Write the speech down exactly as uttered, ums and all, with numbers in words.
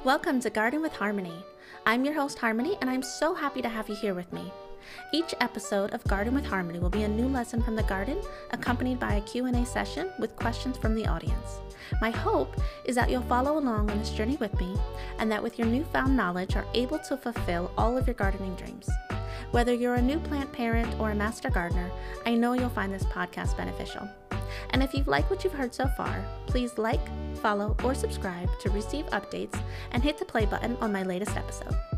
Welcome to Garden with Harmony. I'm your host Harmony, and I'm so happy to have you here with me. Each episode of Garden with Harmony will be a new lesson from the garden, accompanied by a Q and A session with questions from the audience. My hope is that you'll follow along on this journey with me, and that with your newfound knowledge are able to fulfill all of your gardening dreams. Whether you're a new plant parent or a master gardener, I know you'll find this podcast beneficial. And if you've liked what you've heard so far, please like, follow, or subscribe to receive updates and hit the play button on my latest episode.